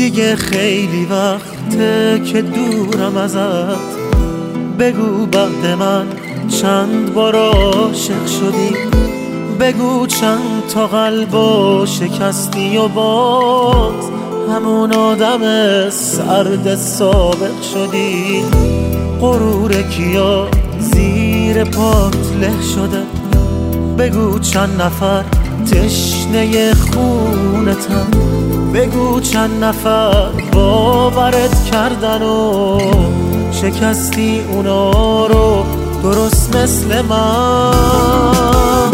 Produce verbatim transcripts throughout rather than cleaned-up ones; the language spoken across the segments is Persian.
دیگه خیلی وقته که دورم ازت، بگو بعد من چند بار عاشق شدی، بگو چند تا قلبو شکستی و باز همون آدم سرد سابق شدی. غرور کیا زیر پات له شده، بگو چند نفر تشنه خونتن، بگو چند نفر باورت کردن و شکستی اونا رو درست مثل من.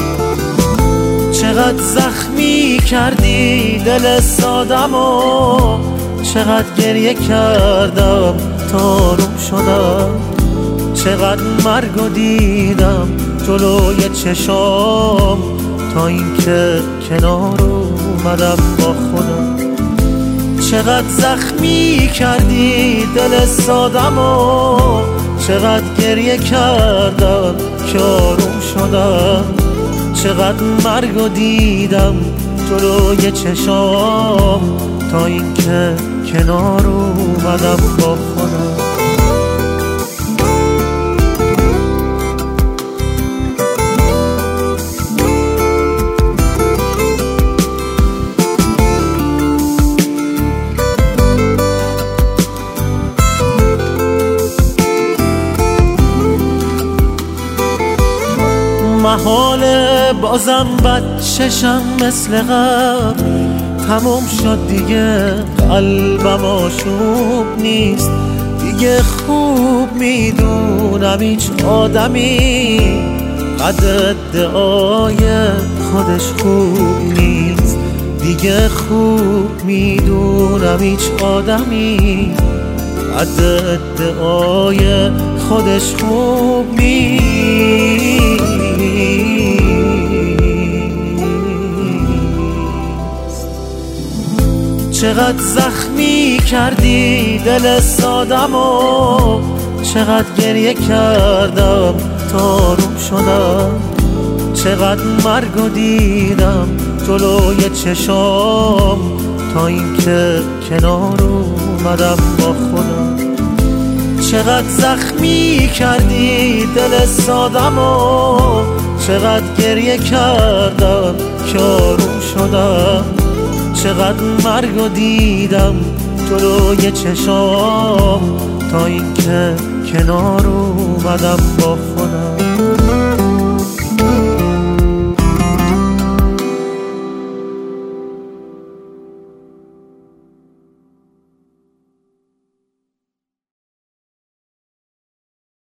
چقدر زخمی کردی دل سادم و چقدر گریه کردم تا آروم شدم، چقدر مرگو دیدم جلوی چشام تا اینکه کنار اومدم با خودم. چقدر زخمی کردی دل سادم و چقدر گریه کردم که آروم شدم، چقدر مرگو دیدم جلوی چشام تا اینکه کنار اومدم با خودم. محاله بازم بد چشم مثل قبل، تموم شد دیگه قلبم آشوب نیست، دیگه خوب میدونم هیچ آدمی قدر ادعای خودش خوب نیست، دیگه خوب میدونم هیچ آدمی قدر ادعای خودش خوب نیست. چقدر زخمی کردی دل سادم و چقدر گریه کردم تا آروم شدم، چقدر مرگو دیدم جلوی چشام تا اینکه کنار اومدم با خودم. چقدر زخمی کردی دل سادم و چقدر گریه کردم که آروم شدم، چقدر مرگو دیدم جلوی چشام تا اینکه کنار اومدم با خودم.